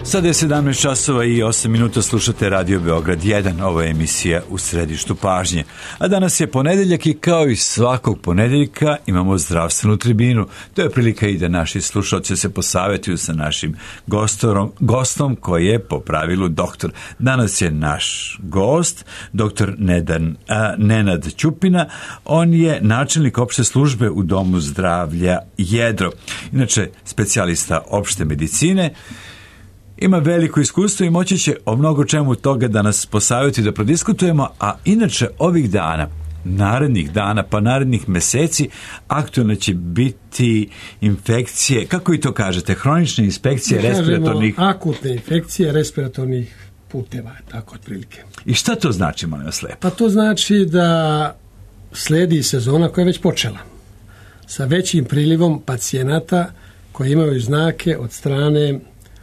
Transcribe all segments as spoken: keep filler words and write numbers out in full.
Sada je sedamnaest časova i osam minuta, slušate Radio Beograd jedan, ovo je emisija U središtu pažnje. A danas je ponedeljak i kao i svakog ponedeljka imamo zdravstvenu tribinu. To je prilika i da naši slušalci se posavetuju sa našim gostorom, gostom koji je po pravilu doktor. Danas je naš gost, doktor Nedan, a, Nenad Ćupina. On je načelnik opšte službe u Domu zdravlja Jedro. Inače, specijalista opšte medicine. Ima veliko iskustvo i moći će o mnogo čemu toga da nas posavjeti da prodiskutujemo, a inače ovih dana, narednih dana pa narednih meseci aktualno će biti infekcije, kako i to kažete, hronične inspekcije respiratornih... Akutne infekcije respiratornih puteva, tako otprilike. I šta to znači, molim vas lepo? Pa to znači da sledi sezona koja je već počela sa većim prilivom pacijenata koji imaju znake od strane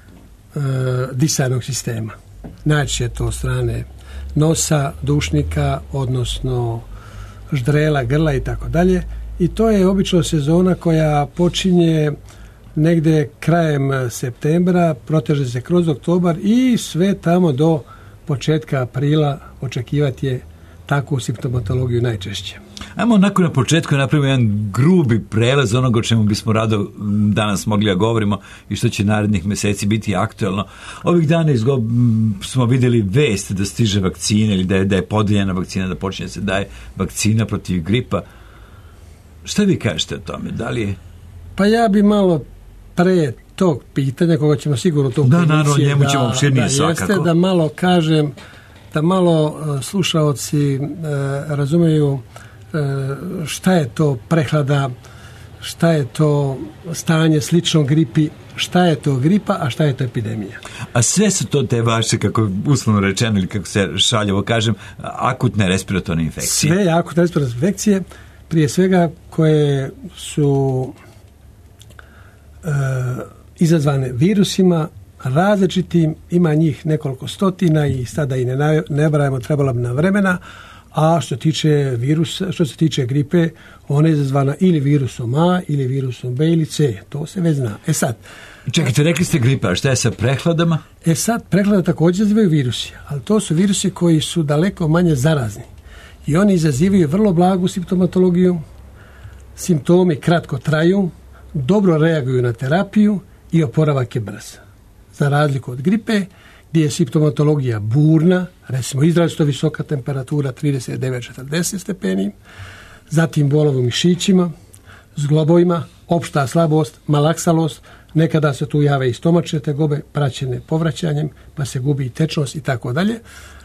disajnog sistema. Najčešće je to od strane nosa, dušnika, odnosno ždrela, grla i tako dalje. I to je obično sezona koja počinje negde krajem septembra, proteže se kroz oktobar i sve tamo do početka aprila očekivati je takvu simptomatologiju najčešće. Ajmo onako na početku napravimo jedan grubi prelaz onoga o čemu bismo rado danas mogli da govorimo i što će narednih meseci biti aktuelno. Ovih dana izgo... smo vidjeli vest da stiže vakcina ili da je, da je podeljena vakcina, da počinje se daje vakcina protiv gripa. Šta vi kažete o tome? Da li je... Pa ja bi malo pre tog pitanja, koga ćemo sigurno to da, naravno, njemu ćemo opširnije svakako. Jeste da malo kažem, da malo uh, slušaoci uh, razumeju šta je to prehlada, šta je to stanje slično gripi, šta je to gripa, a šta je to epidemija. A sve su to te vaše, kako uslovno rečeno ili kako se šaljivo kažem, akutne respiratorne infekcije. Sve akutne respiratorne infekcije, prije svega koje su e, izazvane virusima različitim, ima njih nekoliko stotina i sada i ne, ne brajemo, trebalo bi na vremena. A što tiče virusa, što se tiče gripe, ona je izazvana ili virusom A, ili virusom B ili C. To se već zna. E sad... Čekajte, rekli ste gripa, a šta je sa prehladama? E sad, prehlada također izazivaju virusi, ali to su virusi koji su daleko manje zarazni. I oni izazivaju vrlo blagu simptomatologiju, simptomi kratko traju, dobro reaguju na terapiju i oporavak je brz. Za razliku od gripe, gdje je simptomatologija burna, recimo izrazito visoka temperatura trideset devet do četrdeset stepeni, zatim bolove u mišićima, zglobovima, opšta slabost, malaksalost, nekada se tu jave i stomačne tegobe, praćene povraćanjem, pa se gubi i tečnost i tako dalje.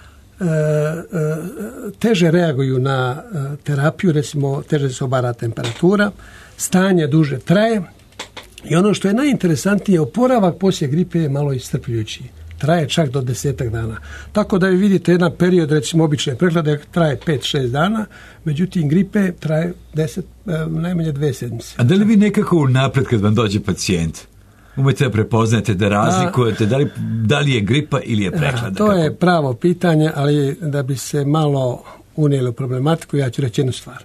Teže reaguju na terapiju, recimo teže se obara temperatura, stanje duže traje i ono što je najinteresantnije, oporavak poslije gripe je malo iscrpljujući. Traje čak do desetak dana. Tako da vi vidite jedan period, recimo obične prehlade, traje pet šest dana, međutim gripe traje deset, najmanje dve sedmice. A da li vi nekako unapred kad vam dođe pacijent umete da prepoznate, da razlikujete, da li, da li je gripa ili je prehlada? To kako? Je pravo pitanje, ali da bi se malo unijeli u problematiku, ja ću reći jednu stvar.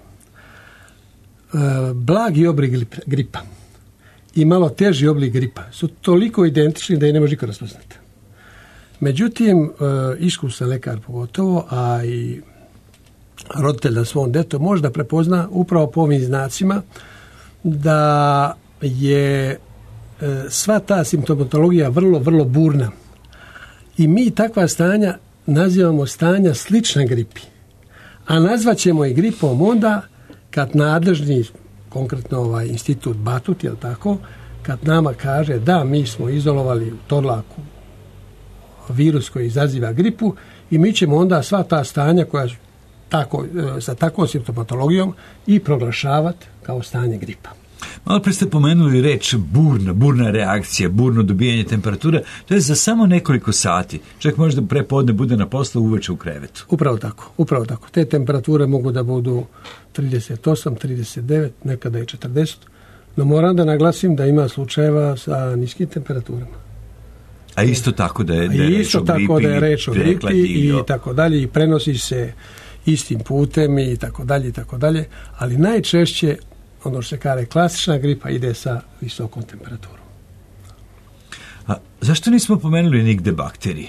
Blagi oblik gripa i malo teži oblik gripa su toliko identični da je ne može niko raspoznati. Međutim, iskusan lekar pogotovo, a i roditelj na svom detetu može da prepozna upravo po ovim znacima da je sva ta simptomatologija vrlo, vrlo burna. I mi takva stanja nazivamo stanja slična gripi. A nazvat ćemo i gripom onda kad nadležni, konkretno ovaj institut Batut, jel tako, kad nama kaže da mi smo izolovali u Torlaku virus koji izaziva gripu i mi ćemo onda sva ta stanja koja su tako, sa takvom simptomatologijom i proglašavati kao stanje gripa. Malo pre ste pomenuli reč burna, burna reakcija, burno dobijanje temperature. To je za samo nekoliko sati. Čak možda prepodne bude na poslu, uveče u krevetu. Upravo tako, upravo tako. Te temperature mogu da budu trideset osam, trideset devet, nekada i četrdeset. No moram da naglasim da ima slučajeva sa niskim temperaturama. A isto tako da je, da je isto reč o tako gripi, da je reč o gripi i tako dalje i prenosi se istim putem i tako dalje i tako dalje, ali najčešće ono što se kaže klasična gripa ide sa visokom temperaturom. A Zašto nismo pomenuli nigde bakterije?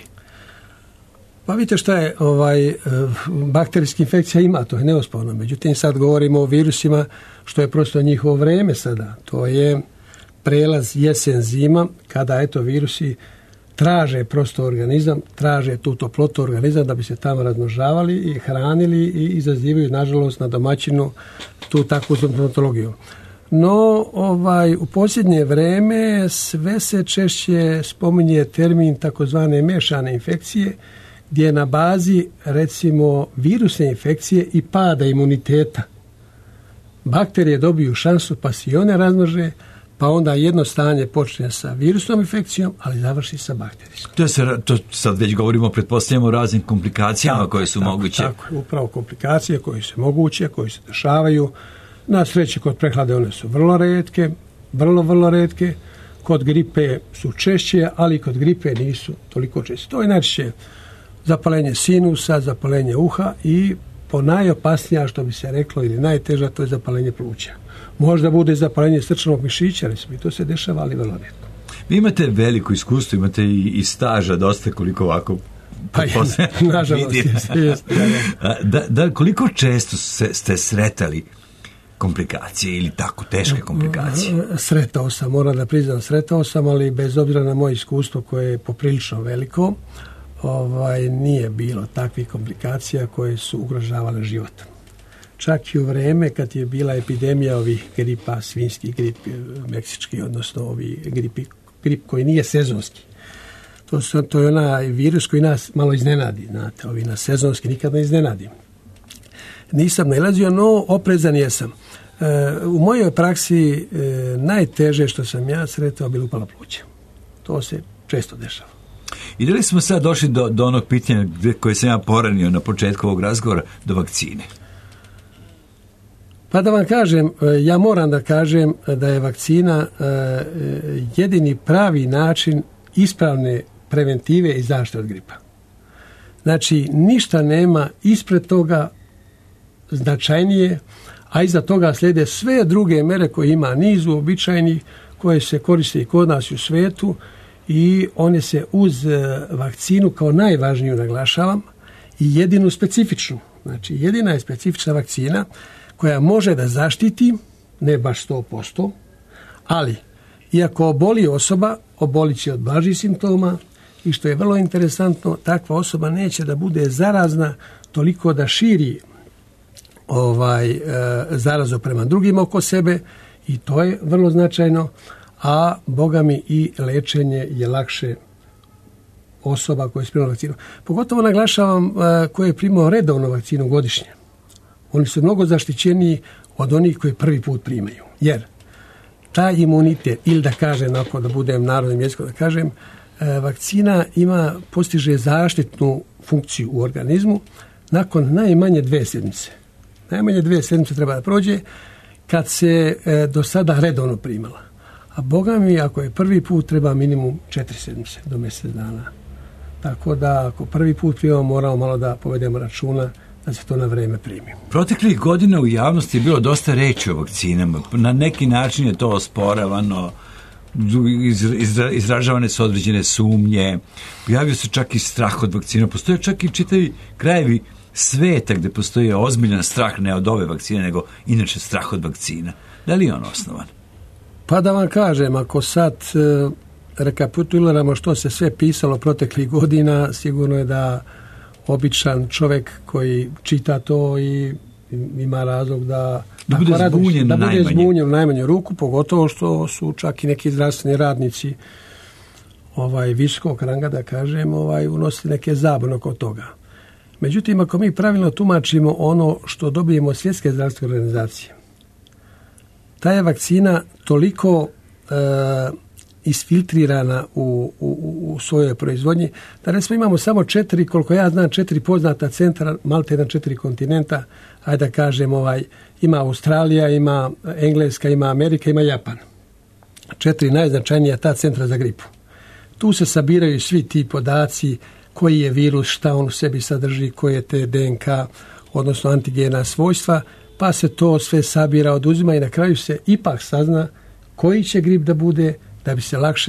Pa vidite šta je, ovaj, bakterijska infekcija ima, to je neosporno. Međutim, sad govorimo o virusima, što je prosto njihovo vreme sada. To je prelaz jesen zima, kada eto virusi traže prosto organizam, traže tu toplotu organizam da bi se tamo razmnožavali i hranili i izazivaju, nažalost, na domaćinu tu takvu simptomatologiju. No, ovaj, u posljednje vreme sve se češće spominje termin takozvane mešane infekcije, gdje je na bazi, recimo, virusne infekcije i pada imuniteta. Bakterije dobiju šansu pa se i one razmnože, pa onda jedno stanje počne sa virusnom infekcijom, ali završi sa bakterijskom. To, se, to sad već govorimo, pretpostavljamo o raznim komplikacijama tako, koje su tako, moguće. Tako, upravo komplikacije koje su moguće, koje se dešavaju. Na sreći kod prehlade one su vrlo retke, vrlo, vrlo retke. Kod gripe su češće, ali kod gripe nisu toliko češće. To je najčešće zapalenje sinusa, zapalenje uha i po najopasnija, što bi se reklo, ili najteža, to je zapalenje pluća. Možda bude zapalenje srčanog mišića, recimo, i to se dešava, ali vrlo rijetko. Vi imate veliko iskustvo, imate i, i staža dosta, koliko ovako pa je, nažalost, jest, jest, da, da, koliko često se, ste sretali komplikacije ili tako teške komplikacije? Sretao sam, moram da priznam, sretao sam, ali bez obzira na moje iskustvo koje je poprilično veliko, ovaj, nije bilo takvih komplikacija koje su ugrožavale život. Čak i u vreme kad je bila epidemija ovih gripa, svinjski grip, meksički, odnosno ovi gripi, grip koji nije sezonski. To, su, to je onaj virus koji nas malo iznenadi, znate, ovi nas sezonski nikad ne iznenadi. Nisam nailazio, no oprezan jesam. E, u mojoj praksi e, najteže što sam ja sretao bilo upala pluća. To se često dešava. I da li smo sad došli do, do onog pitanja koje sam ja poranio na početku ovog razgovora, do vakcine? Pa da vam kažem, ja moram da kažem da je vakcina jedini pravi način ispravne preventive i zaštite od gripa. Znači, ništa nema ispred toga značajnije, a iza toga slijede sve druge mere koje ima niz uobičajenih, koje se koriste i kod nas i u svetu, i one se uz vakcinu kao najvažniju naglašavam i jedinu specifičnu. Znači, jedina je specifična vakcina koja može da zaštiti, ne baš sto posto, ali iako oboli osoba, obolit će od blažih simptoma i što je vrlo interesantno, takva osoba neće da bude zarazna toliko da širi ovaj, e, zarazu prema drugima oko sebe i to je vrlo značajno, a boga mi i lečenje je lakše osoba koja je primila vakcinu. Pogotovo naglašavam e, koje je primao redovnu vakcinu godišnje. Oni su mnogo zaštićeniji od onih koji prvi put primaju. Jer taj imunitet, ili da kažem, ako da budem narodnim jezikom da kažem, e, vakcina ima, postiže zaštitnu funkciju u organizmu nakon najmanje dve sedmice. Najmanje dve sedmice treba da prođe kad se e, do sada redovno primala. A boga mi, ako je prvi put, treba minimum četiri sedmice do mjesec dana. Tako da, ako prvi put primamo, moramo malo da povedemo računa da se to na vreme primi. Proteklih godina u javnosti je bilo dosta reči o vakcinama. Na neki način je to osporavano, izra, izražavane su određene sumnje, pojavio se čak i strah od vakcina. Postoje čak i čitavi krajevi sveta gde postoji ozbiljan strah, ne od ove vakcine, nego inače strah od vakcina. Da li je on osnovan? Pa da vam kažem, ako sad e, rekapituliramo što se sve pisalo proteklih godina, sigurno je da običan čovjek koji čita to i ima razlog da da bude zbunjen, da bude zbunjen u najmanju ruku, pogotovo što su čak i neki zdravstveni radnici ovaj visokog ranga, da kažem, ovaj unosili neke zabune oko toga. Međutim, ako mi pravilno tumačimo ono što dobijemo od Svjetske zdravstvene organizacije, ta je vakcina toliko e, isfiltrirana u, u, u svojoj proizvodnji, da recimo imamo samo četiri, koliko ja znam, četiri poznata centra, malte na četiri kontinenta, ajde da kažem, ovaj, ima Australija, ima Engleska, ima Amerika, ima Japan. Četiri najznačajnija ta centra za gripu. Tu se sabiraju svi ti podaci, koji je virus, šta on u sebi sadrži, koje je te D N K, odnosno antigena svojstva, pa se to sve sabira, oduzima i na kraju se ipak sazna koji će grip da bude, da bi se lakše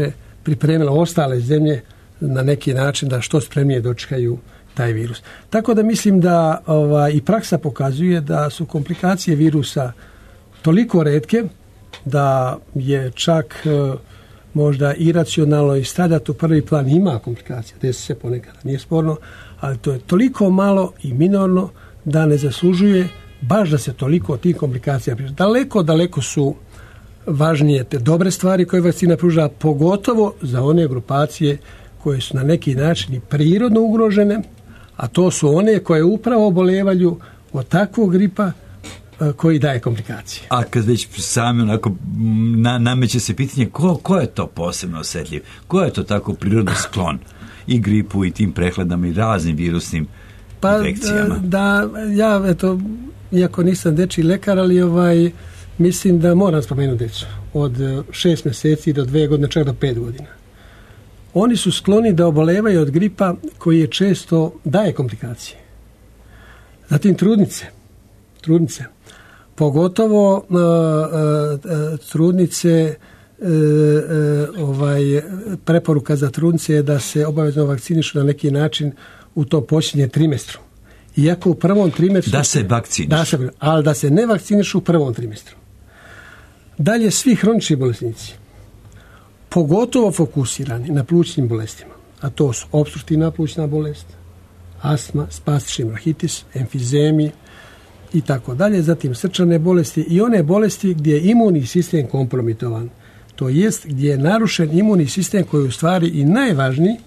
pripremila ostale zemlje na neki način da što spremnije dočekaju taj virus. Tako da mislim da ova, i praksa pokazuje da su komplikacije virusa toliko retke da je čak e, možda iracionalno i stavljati u prvi plan. Ima komplikacija, desi se ponekad, nije sporno, ali to je toliko malo i minorno da ne zaslužuje baš da se toliko od tih komplikacija priča. Daleko, daleko su važnije te dobre stvari koje vakcina pruža, pogotovo za one grupacije koje su na neki način i prirodno ugrožene, a to su one koje upravo obolevaju od takvog gripa koji daje komplikacije. A kad već sami onako na, nameće se pitanje ko, ko je to posebno osjetljiv? Ko je to tako prirodno sklon i gripu i tim prehladama i raznim virusnim pa, infekcijama? Da, ja, eto, iako nisam dečji lekar, ali ovaj, mislim da moram spomenuti djecu. Od šest mjeseci do dve godine, čak do pet godina. Oni su skloni da obolevaju od gripa koji je često daje komplikacije. Zatim trudnice. Trudnice. Pogotovo uh, uh, trudnice, uh, uh, ovaj, preporuka za trudnice je da se obavezno vakcinišu na neki način u tom posljednjem trimestru. Iako u prvom trimestru... Da se vakcinišu. Da se, ali da se ne vakcinišu u prvom trimestru. Dalje, svi hronični bolesnici, pogotovo fokusirani na plućnim bolestima, a to su opstruktivna plućna bolest, astma, spastični bronhitis, emfizemi i tako dalje, zatim srčane bolesti i one bolesti gdje je imunni sistem kompromitovan. To jest gdje je narušen imunni sistem koji je u stvari i najvažniji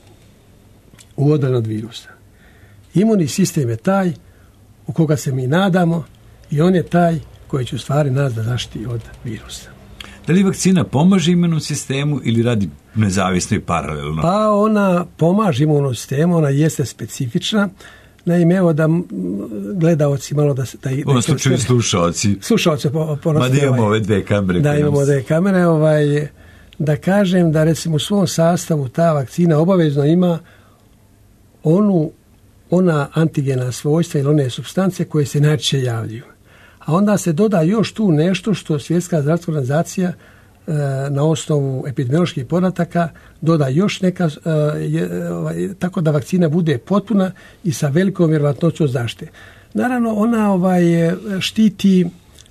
u odbrani od virusa. Imunni sistem je taj u koga se mi nadamo i on je taj koji će u stvari nas da zaštiti od virusa. Da li vakcina pomaže imunnom sistemu ili radi nezavisno i paralelno? Pa ona pomaže imunnom sistemu, ona jeste specifična. Naime, evo da gledaoci malo da... da u ovom slučaju slušaoci. Slušaoci po, po Ma da imamo ove dve kamere. Da imamo dve kamere. Ovaj, da kažem da recimo u svom sastavu ta vakcina obavezno ima onu, ona antigena svojstva ili one supstance koje se najčešće javljaju. A onda se doda još tu nešto što Svjetska zdravstvena organizacija e, na osnovu epidemioloških podataka doda još neka, e, je, ovaj, tako da vakcina bude potpuna i sa velikom vjerovatnoćom zaštite. Naravno, ona ovaj, štiti e,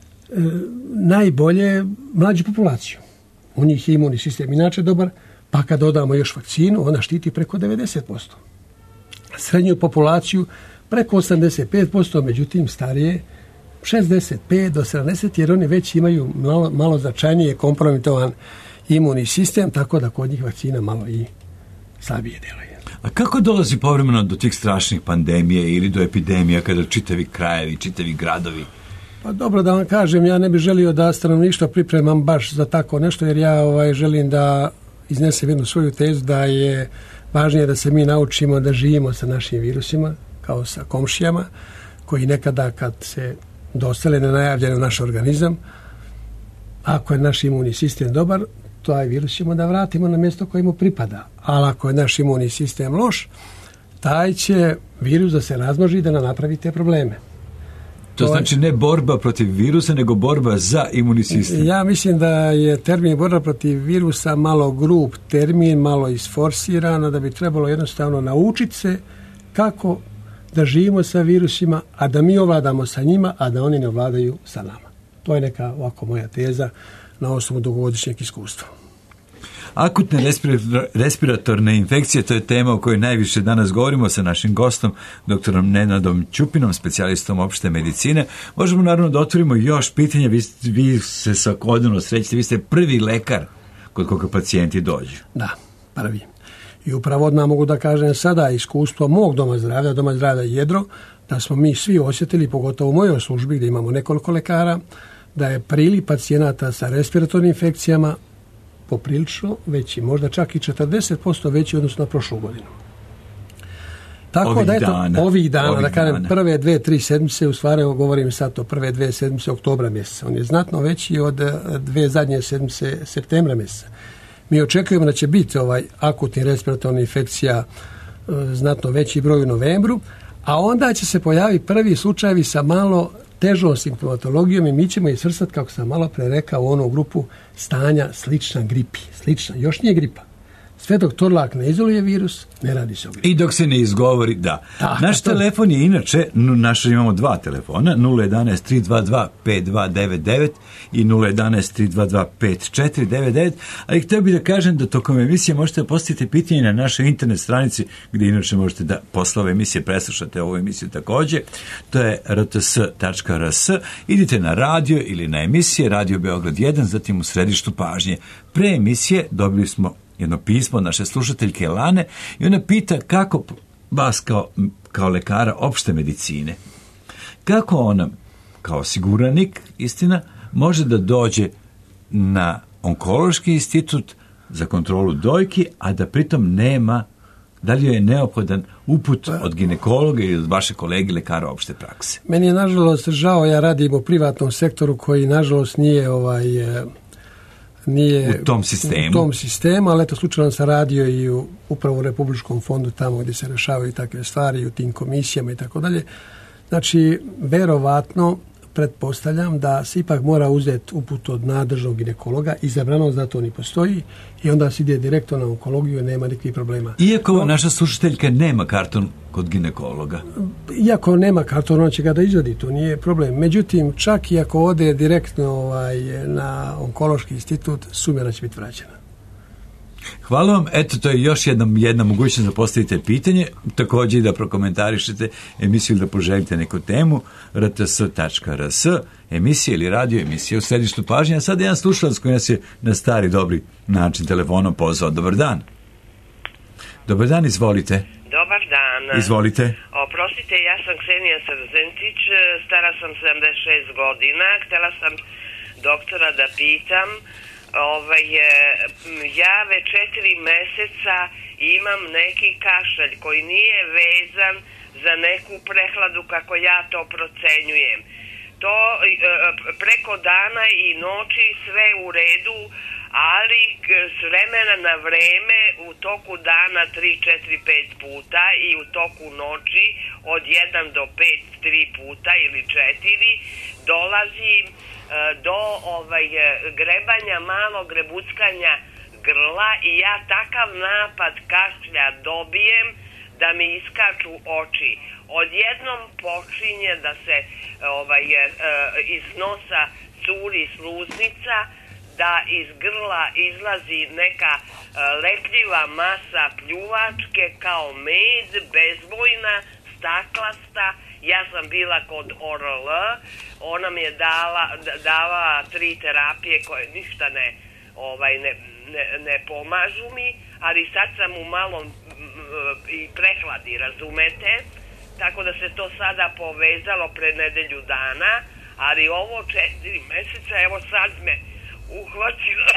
najbolje mlađu populaciju. U njih je imunni sistem inače dobar, pa kad dodamo još vakcinu, ona štiti preko devedeset posto. Srednju populaciju preko osamdeset pet posto, međutim starije šezdeset pet do sedamdeset, jer oni već imaju malo, malo značajnije kompromitovan imunni sistem, tako da kod njih vakcina malo i slabije djeluje. A kako dolazi povremeno do tih strašnih pandemije ili do epidemija kada čitavi krajevi, čitavi gradovi? Pa dobro da vam kažem, ja ne bih želio da stanovništvo pripremam baš za tako nešto, jer ja ovaj, želim da iznesem jednu svoju tezu da je važnije da se mi naučimo da živimo sa našim virusima, kao sa komšijama, koji nekada kad se dostale nenajavljene u naš organizam, ako je naš imunni sistem dobar, taj virus ćemo da vratimo na mjesto koje mu pripada. Ali ako je naš imunni sistem loš, taj će virus da se razmnoži i da nam napravi te probleme. To, to znači ne borba protiv virusa, nego borba za imunni sistem. Ja mislim da je termin borba protiv virusa malo grub termin, malo isforsirano, da bi trebalo jednostavno naučiti se kako da živimo sa virusima, a da mi ovladamo sa njima, a da oni ne ovladaju sa nama. To je neka ovako moja teza na osnovu dugogodišnjeg iskustva. Akutne respiratorne infekcije, to je tema o kojoj najviše danas govorimo sa našim gostom, doktorom Nenadom Ćupinom, specijalistom opšte medicine. Možemo naravno da otvorimo još pitanje, vi, vi se svakodnevno srećete, vi ste prvi lekar kod koga pacijenti dođu. Da, prvi. I upravo odmah mogu da kažem sada iskustvo mog doma zdravlja, doma zdravlja Jedro, da smo mi svi osjetili, pogotovo u mojoj službi gdje imamo nekoliko lekara, da je priliv pacijenata sa respiratornim infekcijama poprilično veći, možda čak i četrdeset posto veći odnosno na prošlu godinu. Tako ovih da eto, dana, ovih dana, ovih da kažem, dana. prve dve, tri sedmice, u stvari govorim sad o prve dve sedmice oktobra mjeseca. On je znatno veći od dve zadnje sedmice septembra mjeseca. Mi očekujemo da će biti ovaj akutni respiratorna infekcija e, znatno veći broj u novembru, a onda će se pojaviti prvi slučajevi sa malo težom simptomatologijom i mi ćemo ih svrstati, kako sam malo pre rekao, u onu grupu stanja slična gripi. Slična, još nije gripa. Sve dok Torlak ne izoluje virus, ne radi se o gripu. I dok se ne izgovori, da. da Naš to... telefon je inače, naša imamo dva telefona, nula jedan tri dva dva pet dva devet devet i nula jedan tri dva dva pet četiri devet devet, ali htio bih da kažem da tokom emisije možete postaviti pitanje na našoj internet stranici, gdje inače možete da posle ove emisije preslušate ovu emisiju također. To je r t s tačka r s. Idite na radio ili na emisije Radio Beograd jedan, zatim u središtu pažnje. Pre emisije dobili smo jedno pismo naše slušateljke Lane i ona pita kako vas kao, kao lekara opšte medicine, kako ona kao osiguranik, istina, može da dođe na onkološki institut za kontrolu dojki, a da pritom nema, da li joj je neophodan uput od ginekologa ili od vaše kolege lekara opšte prakse? Meni je nažalost žao, ja radim u privatnom sektoru koji nažalost nije ovaj nije u tom sistemu, u tom sistemu, ali eto slučajno sam radio i u, upravo u Republičkom fondu tamo gdje se rešavaju takve stvari, u tim komisijama i tako dalje. Znači, verovatno pretpostavljam da se ipak mora uzeti uput od nadležnog ginekologa, izabranog, zato ni postoji, i onda se ide direktno na onkologiju i nema nikakvih problema. Iako no, naša slušateljka nema karton kod ginekologa? Iako nema karton, on će ga da izvadi, to nije problem. Međutim, čak i ako ode direktno ovaj, na onkološki institut, sumnja će biti vraćena. Hvala vam. Eto, to je još jedna, jedna mogućnost da postavite pitanje, također i da prokomentarišete emisiju ili da poželite neku temu, r t s tačka r s, emisija ili radio emisija u središtu pažnje. A sad jedan slušalac koji nas je na stari dobri način telefonom pozvao. Dobar dan. Dobar dan, izvolite. Dobar dan. Izvolite. Oprostite, ja sam Ksenija Srzentić, stara sam sedamdeset šest godina, htjela sam doktora da pitam, Ovaj, ja već četiri meseca imam neki kašalj koji nije vezan za neku prehladu kako ja to procenjujem. To preko dana i noći sve u redu, ali s vremena na vreme u toku dana tri, četiri, pet puta i u toku noći od jedan do pet, tri puta ili četiri dolazi do ovaj, grebanja, malo grebuckanja grla i ja takav napad kašlja dobijem da mi iskaču oči. Odjednom počinje da se ovaj, iz nosa curi sluznica, da iz grla izlazi neka lepljiva masa pljuvačke kao med, bezbojna, staklasta. Ja sam bila kod O R L, ona mi je dala, davala tri terapije koje ništa ne, ovaj, ne, ne, ne pomažu mi, ali sad sam u malom m, i prehladi, razumete? Tako da se to sada povezalo pre nedelju dana, ali ovo četiri meseca, evo sad me uhvatilo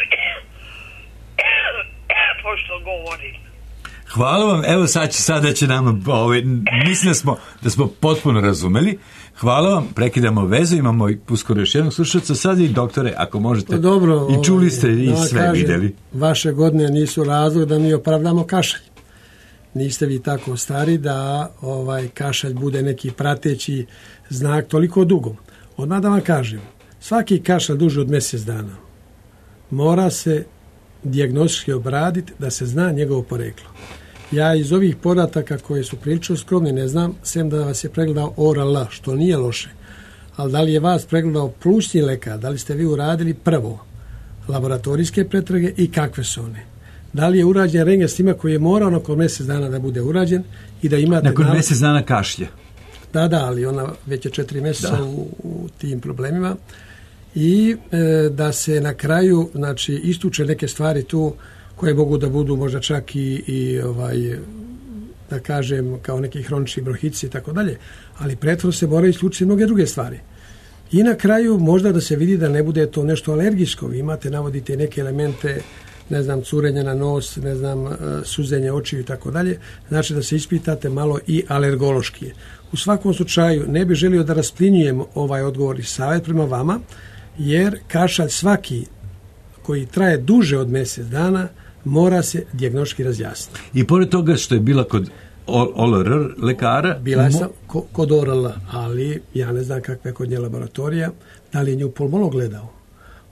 pošto govorim. Hvala vam, evo sad će, sada će nam, ovaj, mislim da smo, da smo potpuno razumeli. Hvala vam, prekidamo vezu, imamo uskoro još jednog slušalca, sad i doktore, ako možete. Pa dobro, i čuli ste i da, sve kažem, vidjeli. Vaše godine nisu razlog da mi opravdamo kašalj. Niste vi tako stari da ovaj kašalj bude neki prateći znak toliko dugo. Odmah da vam kažem, svaki kašalj duže od mjesec dana mora se dijagnostički obraditi da se zna njegovo poreklo. Ja iz ovih podataka koje su prilično skromni ne znam, sem da vas je pregledao O R L, što nije loše. Ali da li je vas pregledao plućni lekar, da li ste vi uradili prvo laboratorijske pretrage i kakve su one? Da li je urađen rentgen snimak koji je morao nakon mjesec dana da bude urađen i da imate... Nakon nalaz... mjesec dana kašlje. Da, da, ali ona već je četiri mjeseca u, u tim problemima. I e, da se na kraju, znači, istuče neke stvari tu koje mogu da budu možda čak i, i ovaj, da kažem, kao neki hronični bronhitici i tako dalje, ali prethodno se moraju isključiti mnoge druge stvari. I na kraju možda da se vidi da ne bude to nešto alergijsko. Vi imate, navodite neke elemente, ne znam, curenja na nos, ne znam, suzenje očiju i tako dalje, znači da se ispitate malo i alergološki. U svakom slučaju ne bih želio da rasplinjujem ovaj odgovor i savjet prema vama, jer kašalj svaki koji traje duže od mjesec dana mora se dijagnostički razjasniti. I pored toga što je bila kod O R L lekara... Bila je sam kod O R L, ali ja ne znam kakva je kod nje laboratorija, da li je nju pulmolog gledao.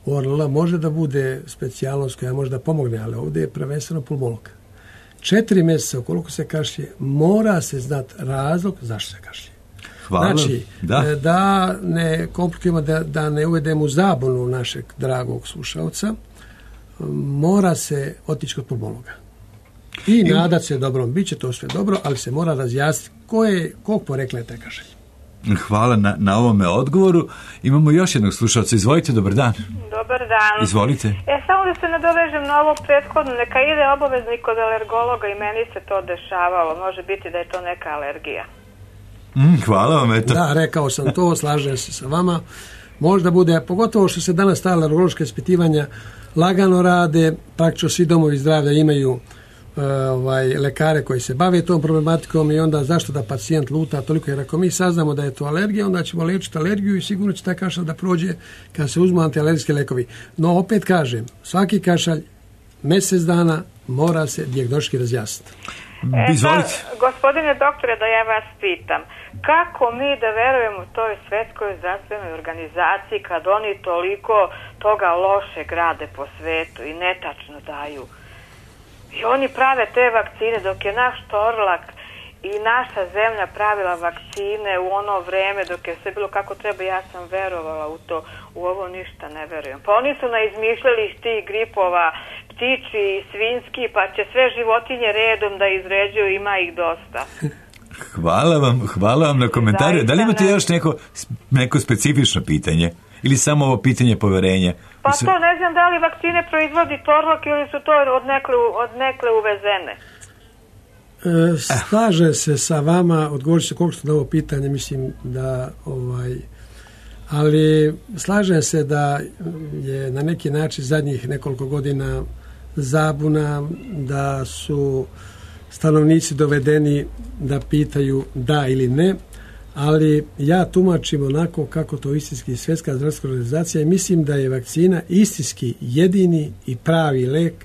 O R L može da bude specijalnost koja može da pomogne, ali ovdje je prvenstveno pulmolog. Četiri mjeseca ukoliko se kašlje, mora se znati razlog zašto se kašlje. Hvala. Znači, da, da ne komplikujemo, da, da ne uvedemo u zabunu našeg dragog slušalca, mora se otići kod pulmologa. I, I nadat se dobrom, bit će to sve dobro, ali se mora razjasniti ko je, kog porekla je taj kašalj. Hvala na, na ovome odgovoru. Imamo još jednog slušalca. Izvolite, dobar dan. Dobar dan. Izvolite. E, samo da se nadovežem na ovo prethodno, neka ide obavezno i kod alergologa i meni se to dešavalo. Može biti da je to neka alergija. Mm, hvala vam, eto. Da, rekao sam to, slažem se sa vama. Možda bude, pogotovo što se danas ta alergološka ispitivanja lagano rade, praktično svi domovi zdravlja imaju ovaj, lekare koji se bave tom problematikom i onda zašto da pacijent luta toliko, jer ako mi saznamo da je to alergija, onda ćemo liječiti alergiju i sigurno će taj kašalj da prođe kad se uzmu antialergijski lekovi. No opet kažem, svaki kašalj mjesec dana mora se dijagnostički razjasniti. E, sad, gospodine doktore, da ja vas pitam, kako mi da verujemo toj svjetskoj zdravstvenoj organizaciji kad oni toliko toga loše grade po svetu i netačno daju? I oni prave te vakcine, dok je naš Torlak i naša zemlja pravila vakcine u ono vreme dok je sve bilo kako treba, ja sam verovala u to, u ovo ništa ne verujem. Pa oni su naizmišljali tih gripova, ptiči i svinski, pa će sve životinje redom da izređuju, ima ih dosta. Hvala vam, hvala vam na komentaru. Da li imate još neko, neko specifično pitanje? Ili samo ovo pitanje poverenja? Pa to ne znam da li vakcine proizvodi Torlak ili su to od nekle, od nekle uvezene. E, slaže se sa vama, odgovorit ću koliko ste na ovo pitanje, mislim da ovaj, ali slažem se da je na neki način zadnjih nekoliko godina zabuna, da su stanovnici dovedeni da pitaju da ili ne, ali ja tumačim onako kako to istinski svjetska zdravstvena organizacija i mislim da je vakcina istinski jedini i pravi lek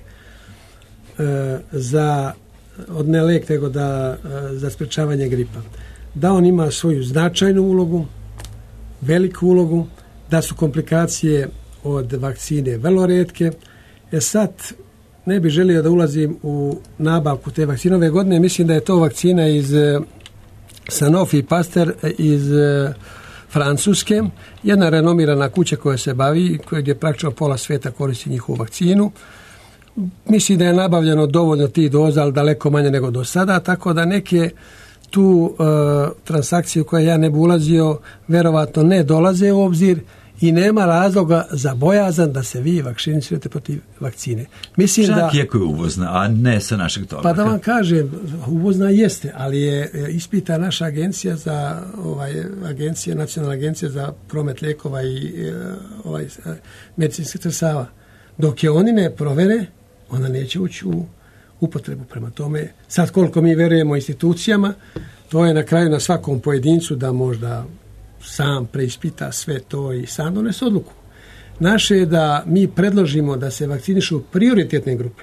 e, za, od ne lek, nego da, e, za sprečavanje gripa. Da on ima svoju značajnu ulogu, veliku ulogu, da su komplikacije od vakcine vrlo retke. E sad, ne bih želio da ulazim u nabavku te vakcine. Ove godine mislim da je to vakcina iz Sanofi Pasteur iz e, Francuske, jedna renomirana kuća koja se bavi, koja je praktično pola svijeta koristi njihovu vakcinu. Mislim da je nabavljeno dovoljno tih doza, ali daleko manje nego do sada, tako da neke tu e, transakcije u koje ja ne bi ulazio verovatno ne dolaze u obzir i nema razloga za bojazan da se vi vakcinisujete protiv vakcine. Mislim čak da, iako je uvozna, a ne sa našeg Torlaka. Pa da vam kažem, uvozna jeste, ali je ispita naša agencija za ovaj, agencija, nacionalna agencija za promet lijekova i ovaj, medicinskih sredstava. Dok je oni ne provere, ona neće ući u upotrebu. Prema tome, sad koliko mi verujemo institucijama, to je na kraju na svakom pojedincu da možda sam preispita sve to i sam donese odluku. Naše je da mi predložimo da se vakcinišu prioritetne grupe.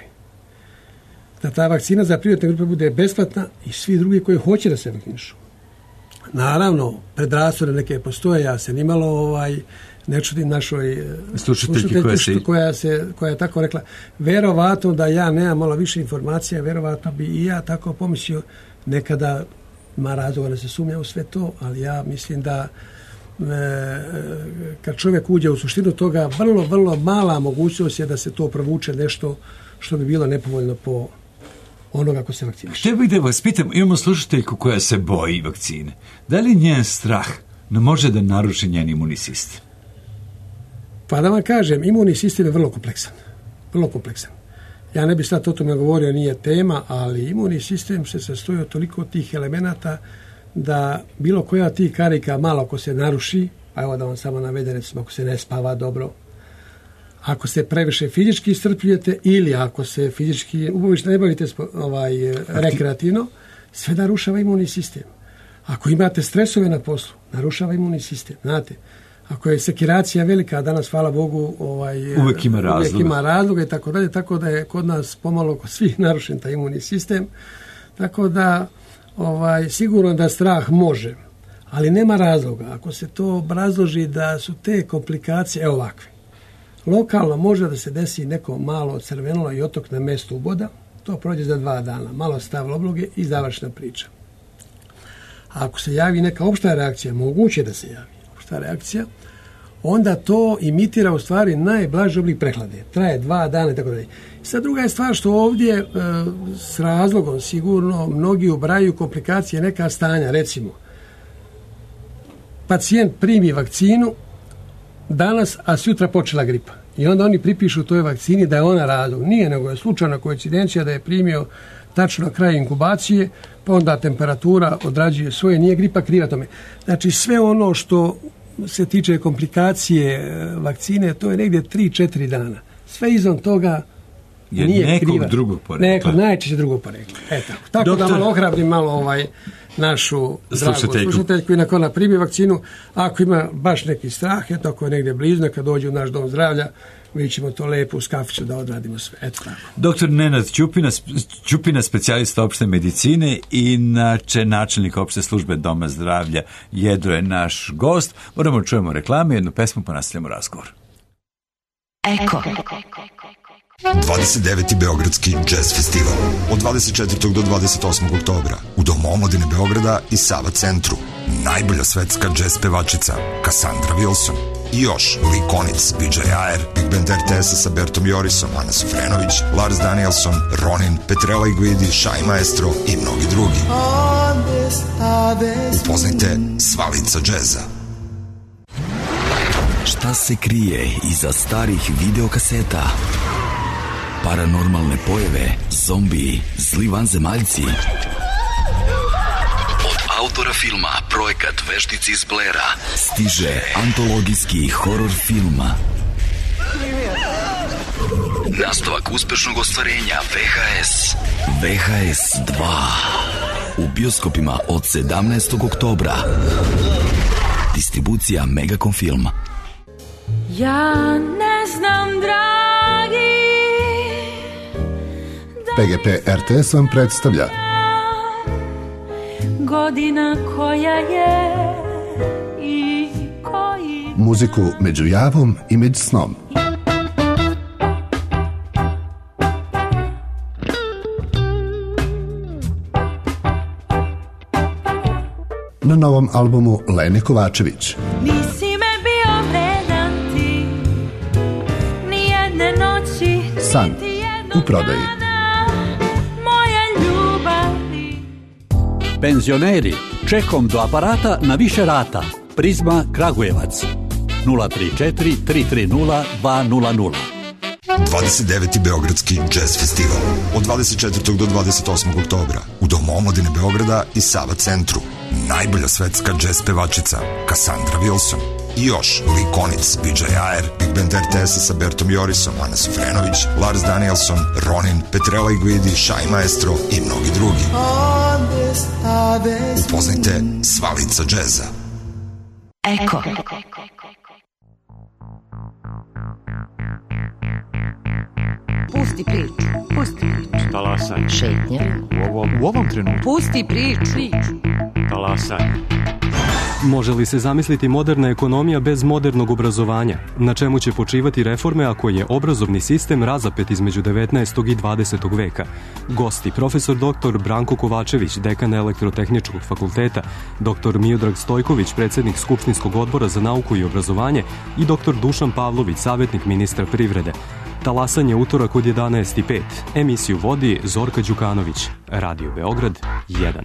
Da ta vakcina za prioritetne grupe bude besplatna i svi drugi koji hoće da se vakcinišu. Naravno, predrasude neke postoje, ja se nimalo ovaj, ne čudim našoj slušateljki koja, se... koja, se, koja je tako rekla. Verovatno da ja nemam malo više informacija, verovatno bi i ja tako pomislio nekada. Ma razloga da se sumnja u sve to, ali ja mislim da e, kad čovjek uđe u suštinu toga, vrlo, vrlo mala mogućnost je da se to provuče nešto što bi bilo nepovoljno po onoga ko se vakciniše. Htio bih da vas pitam, imamo slušateljku koja se boji vakcine. Da li njen strah ne može da naruši njen imunni sistem? Pa da vam kažem, imunni sistem je vrlo kompleksan. Vrlo kompleksan. Ja ne bih sad o tome govorio, nije tema, ali imunni sistem se sastoji od toliko tih elemenata da bilo koja tih karika malo ako se naruši, pa evo da vam samo navedem, recimo ako se ne spava dobro, ako se previše fizički iscrpljujete ili ako se fizički ubovište ne bavite ovaj, rekreativno, sve narušava imunni sistem. Ako imate stresove na poslu, narušava imunni sistem, znate. Ako je sekiracija velika, danas, hvala Bogu, ovaj, uvijek ima razloga. Uvijek ima razloga i tako dalje, tako da je kod nas pomalo kod svih narušen taj imunni sistem. Tako da, ovaj, sigurno da strah može, ali nema razloga. Ako se to razloži da su te komplikacije, evo ovakve. Lokalno može da se desi neko malo crvenilo i otok na mestu uboda, to prođe za dva dana, malo stav obloge i završna priča. A ako se javi neka opšta reakcija, moguće da se javi opšta reakcija, onda to imitira u stvari najblaži oblik prehlade. Traje dva dana i tako dalje. Sad druga je stvar što ovdje e, s razlogom sigurno mnogi ubrajaju komplikacije neka stanja. Recimo, pacijent primi vakcinu danas, a sutra počela gripa. I onda oni pripišu toj vakcini da je ona razlog. Nije, nego je slučajna koincidencija da je primio tačno na kraju inkubacije, pa onda temperatura odrađuje svoje, nije gripa kriva tome. Znači sve ono što se tiče komplikacije vakcine, to je negdje tri četiri dana. Sve izvan toga je nije nekog kriva. drugog porekla. Nekog najčešće drugog porekla. E tako. Tako Doktor... da malo ohrabrim malo ovaj našu dragu slušateljku i nakon ona primi vakcinu, ako ima baš neki strah, eto ako je negdje blizu, kad dođe u naš dom zdravlja, mi ćemo to lepo uz kafiću da odradimo sve. Eto tako. Doktor Nenad Ćupina, Ćupina, specijalista opšte medicine i inače načelnik opšte službe Doma zdravlja Jedro je naš gost. Moramo čujemo reklame, jednu pesmu, pa nastavljamo razgovor. Eko. dvadeset deveti Beogradski jazz festival od dvadeset četvrtog do dvadeset osmog oktobra u Domu omladine Beograda i Sava centru. Najbolja svetska jazz pevačica Cassandra Wilson i još Lee Konitz, V J Ayer, Big Band R T S sa Bertom Jorisom, Ana Sufrenović, Lars Danielson, Ronin, Petrella Iguidi, Shai Maestro i mnogi drugi. Upoznajte Svalica džeza. Šta se krije iza starih videokaseta? Paranormalne pojave, zombiji, zli vanzemaljci. Od autora filma Projekat Veštici iz Blera stiže antologijski horor film. Nastavak uspešnog ostvarenja V H S. V H S dva. U bioskopima od sedamnaestog oktobra. Distribucija Megacom Film. Ja ne znam, dragi. P G P R T S vam predstavlja Godina koja je i koji muziku među javom i među snom. Na novom albumu Lene Kovačević. Nisi me bio vredan ti, ni jedne noći, San u prodaji. Penzioneri, čekom do aparata na više rata. Prizma Kragujevac. nula tri četiri tri tri nula dva nula nula. dvadeset deveti Beogradski jazz festival od dvadeset četvrtog do dvadeset osmog oktobra u Domu omladine Beograda i Sava centru. Najbolja svetska jazz pevačica Cassandra Wilson i još Lee Konitz, V J Ayer, Big Band R T S sa Bertom Jorisom, Ana Sufrenović, Lars Danielson, Ronin, Petrella Iguidi, Shai Maestro i mnogi drugi. Upoznajte Svalica džeza. Eko. Pusti priču, pusti priču. Talasaj. Šetnja. U ovom, u ovom trenutku. Pusti priču. Talasaj. Može li se zamisliti moderna ekonomija bez modernog obrazovanja? Na čemu će počivati reforme ako je obrazovni sistem razapet između devetnaestog i dvadesetog veka? Gosti, profesor doktor Branko Kovačević, dekan Elektrotehničkog fakulteta, doktor Miodrag Stojković, predsjednik Skupštinskog odbora za nauku i obrazovanje i doktor Dušan Pavlović, savjetnik ministra privrede. Talasanje utorak od jedanaest i pet. Emisiju vodi Zorka Đukanović. Radio Beograd jedan.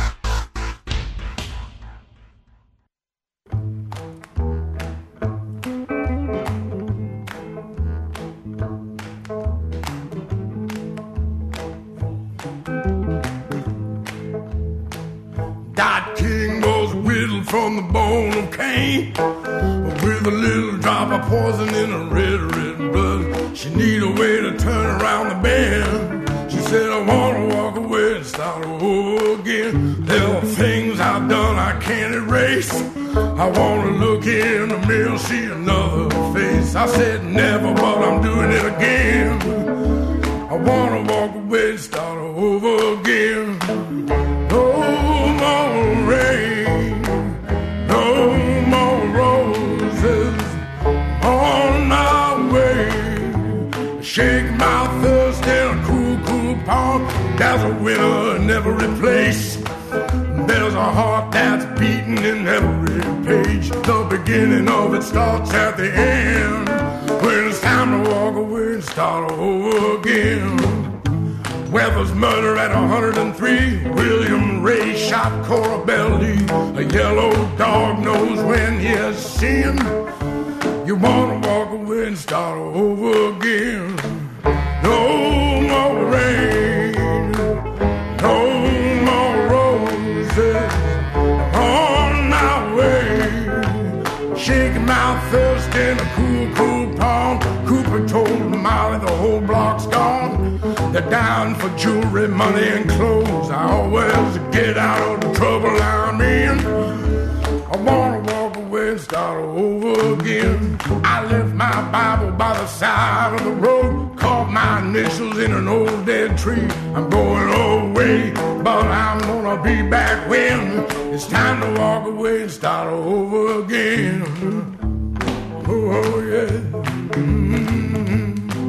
From the bone of Cain, with a little drop of poison in her red, red blood. She need a way to turn around the bend. She said, I want to walk away and start over again. There are things I've done I can't erase. I want to look in the mirror, see another face. I said never, but I'm doing it again. I want to walk away and start over again. No more rain. No more roses on my way. shake my thirst in a cool, cool pond. There's a winner in every place. There's a heart that's beating in every page. The beginning of it starts at the end. When it's time to walk away and start over again. Weather's murder at one hundred three. William Ray shot Cora Belly. A yellow dog knows when he has sinned. You wanna walk away and start over again. No more rain, no more roses on my way. Shaking my thirst in a cool, cool pond. Cooper told Molly the whole block's gone. They're down for jewelry, money, and clothes. I always get out of the trouble I'm in. I wanna walk away and start over again. I left my Bible by the side of the road, carved my initials in an old dead tree. I'm going away, but I'm gonna be back when it's time to walk away and start over again. Oh, yeah. Mm-hmm.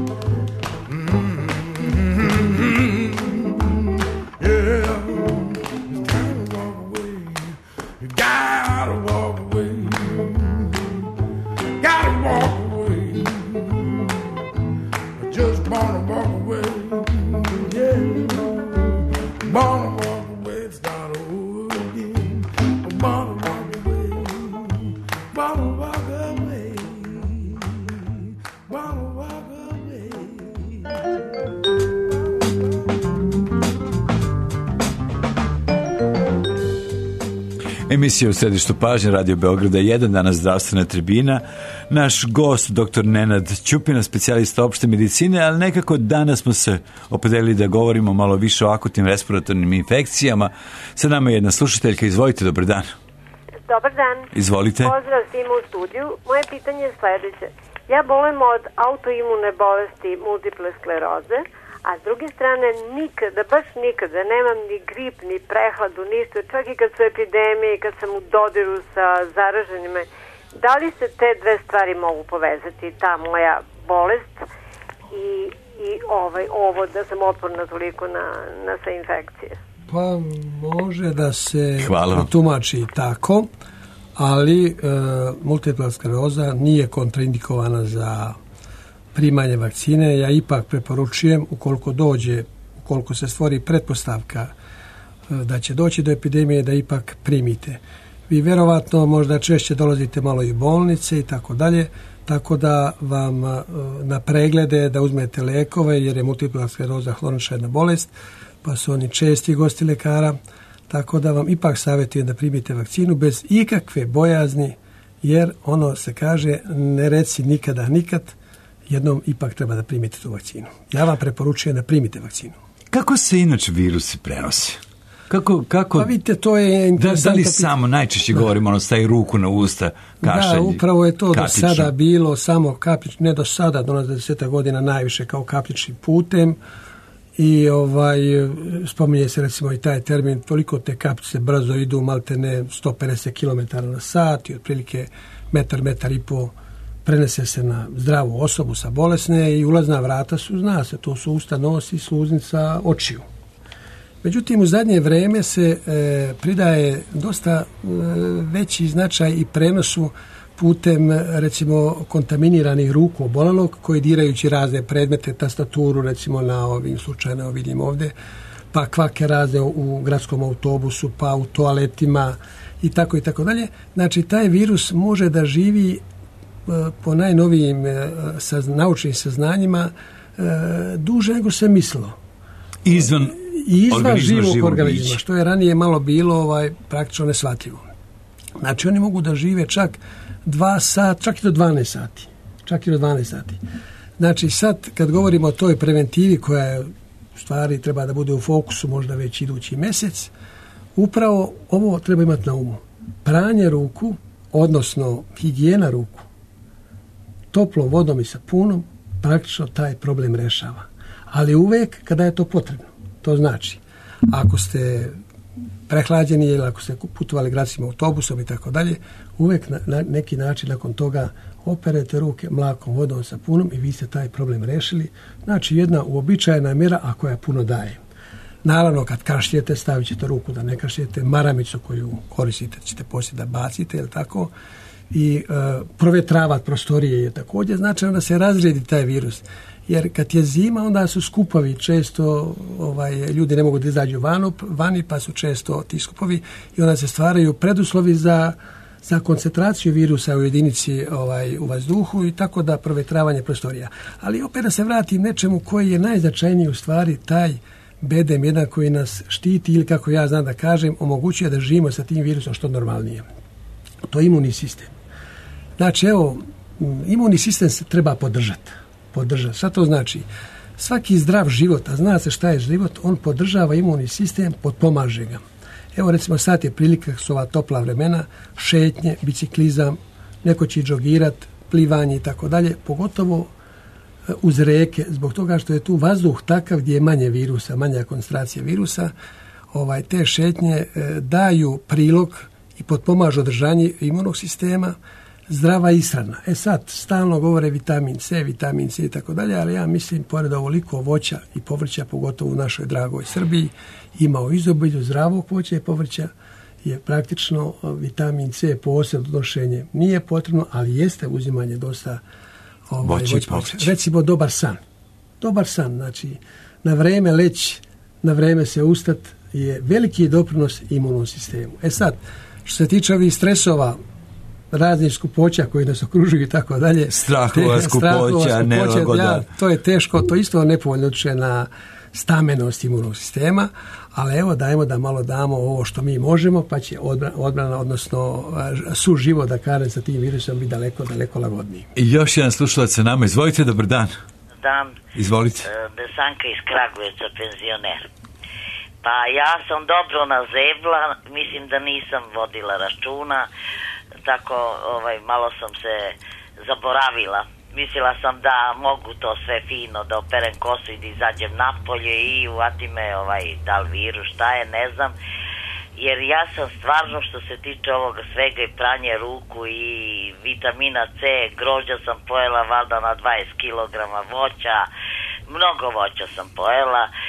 Emisija u središtu pažnje Radio Beograda jedan, danas zdravstvena tribina. Naš gost, doktor Nenad Ćupina, specijalista opšte medicine, ali nekako danas smo se opredelili da govorimo malo više o akutnim respiratornim infekcijama. Sa nama je jedna slušateljka, izvolite, dobar dan. Dobar dan. Izvolite. Pozdrav svima u studiju. Moje pitanje je sledeće. Ja bolujem od autoimune bolesti multiple skleroze, a s druge strane nikada, baš nikada, nemam ni grip, ni prehladu, ništa, čak i kad su epidemije, kad sam u dodiru sa zaraženima. Da li se te dve stvari mogu povezati, ta moja bolest i, i ovaj, ovo da sam otporna toliko na, na sve infekcije? Pa može da se Hvala. tumači tako, ali e, multipla skleroza nije kontraindikovana za primanje vakcine. Ja ipak preporučujem, ukoliko dođe, ukoliko se stvori pretpostavka da će doći do epidemije, da ipak primite. Vi vjerovatno možda češće dolazite malo i u bolnice i tako dalje, tako da vam na preglede da uzmete lekove, jer je multipla skleroza hronična jedna bolest, pa su oni česti gosti lekara, tako da vam ipak savjetujem da primite vakcinu bez ikakve bojazni, jer ono se kaže ne reci nikada nikad, jednom ipak treba da primite tu vakcinu. Ja vam preporučujem da primite vakcinu. Kako se inače virusi prenose? Kako, kako, pa vidite, to je interesantno. Da, da li samo, najčešće govorimo, ono, staje ruku na usta, kašalj? Da, upravo je to kaplično. Do sada bilo samo kaplično, ne do sada, do nas deseta godina najviše kao kapličnim putem i ovaj, spominje se recimo i taj termin, toliko te kaplice brzo idu, malte ne sto pedeset kilometara na sat i otprilike metar, metar i po prenese se na zdravu osobu sa bolesne i ulazna vrata su, zna se, to su usta, nos i sluznica očiju. Međutim, u zadnje vrijeme se e, pridaje dosta e, veći značaj i prenosu putem, recimo, kontaminiranih ruku obolelog koji dirajući razne predmete, tastaturu, recimo na ovim slučajno vidim ovdje, pa kvake razne u, u gradskom autobusu, pa u toaletima i tako i tako dalje. Znači, taj virus može da živi po najnovijim saz, naučnim saznanjima e, duže nego se mislilo. Izvan, I izvan živog živog organizma, bića. što je ranije malo bilo ovaj, praktično neshvatljivo. Znači, oni mogu da žive čak dva sata, čak i do dvanaest sati. Čak i do dvanaest sati. Znači, sad, kad govorimo o toj preventivi koja je, u stvari treba da bude u fokusu možda već idući mjesec, upravo ovo treba imati na umu. Pranje ruku, odnosno higijena ruku, toplom vodom i sapunom, praktično taj problem rešava. Ali uvek kada je to potrebno. To znači, ako ste prehlađeni ili ako ste putovali gradskim autobusom i tako dalje, uvijek na, na neki način nakon toga operete ruke mlakom vodom, sapunom i vi ste taj problem rešili. Znači jedna uobičajena mjera, a koja puno daje. Naravno, kad kašljete, stavit ćete ruku da ne kašljete, maramicu koju koristite ćete poslije da bacite, ili tako, i e, provjetravati prostorije je također značajno da se razredi taj virus. Jer kad je zima, onda su skupovi često, ovaj, ljudi ne mogu da izađu vanu, vani, pa su često ti skupovi i onda se stvaraju preduslovi za, za koncentraciju virusa u jedinici ovaj, u vazduhu i tako da provjetravanje prostorija. Ali opet da se vratim nečemu koji je najznačajniji u stvari taj B D M jedan koji nas štiti ili kako ja znam da kažem, omogućuje da živimo sa tim virusom što normalnije. To je imunni sistem. Znači, evo, imunni sistem se treba podržati. Podržati. Šta to znači? Svaki zdrav život, a zna se šta je život, on podržava imunni sistem, potpomaže ga. Evo, recimo, sad je prilika, su ova topla vremena, šetnje, biciklizam, neko će džogirat, plivanje i tako dalje, pogotovo uz reke, zbog toga što je tu vazduh takav gdje je manje virusa, manja koncentracija virusa, ovaj, te šetnje e, daju prilog i potpomažu održanje imunog sistema, zdrava ishrana. E sad, stalno govore vitamin C, vitamin C i tako dalje, ali ja mislim, pored ovoliko voća i povrća, pogotovo u našoj dragoj Srbiji, ima u izobilju zdravog voća i povrća, je praktično vitamin C posebno donošenje nije potrebno, ali jeste uzimanje dosta ovaj, voća i povrća. Recimo, dobar san. Dobar san, znači, na vreme leći, na vreme se ustat, je veliki doprinos imunom sistemu. E sad, što se tiče ovih stresova, raznih skupoća koji nas okružuju i tako dalje. Strahova, te, skupoća, nelagoda. Ja, to je teško, to isto nepovoljno utječe na stamenost imunog sistema, ali evo dajmo da malo damo ovo što mi možemo, pa će odbrana, odbrana odnosno suživot, da kažem, sa tim virusom biti daleko, daleko lagodniji. I još jedan slušalac sa nama. Izvolite, dobar dan. Dan. Izvolite. Desanka iz Kragujevca, penzioner. Pa ja sam dobro nazebla, mislim da nisam vodila računa, tako ovaj, malo sam se zaboravila. Mislila sam da mogu to sve fino, da operem kosu i da izađem napolje i uvati me ovaj, da li virus, šta je, ne znam. Jer ja sam stvarno, što se tiče ovoga svega i pranje ruku i vitamina C, grožđa sam pojela valjda na dvadeset kilograma voća, mnogo voća sam pojela. E,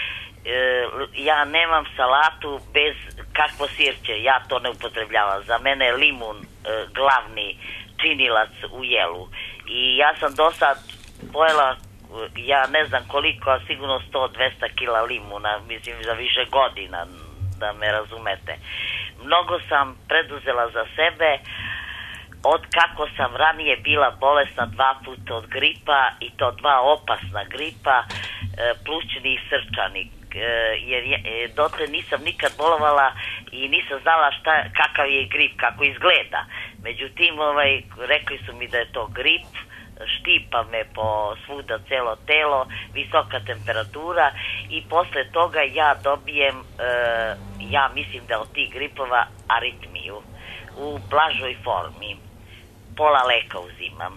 ja nemam salatu bez kakvo sirće, ja to ne upotrebljavam. Za mene je limun e, glavni činilac u jelu. I ja sam do sad pojela, ja ne znam koliko, a sigurno sto do dvesta kila limuna, mislim za više godina, da me razumete. Mnogo sam preduzela za sebe, od kako sam ranije bila bolesna dva puta od gripa, i to dva opasna gripa, plućni i srčani, jer dotle nisam nikad bolovala i nisam znala šta, kakav je grip, kako izgleda. Međutim, ovaj, rekli su mi da je to grip, štipa me po svuda celo telo, visoka temperatura i posle toga ja dobijem, e, ja mislim da od tih gripova aritmiju u blažoj formi. Pola leka uzimam.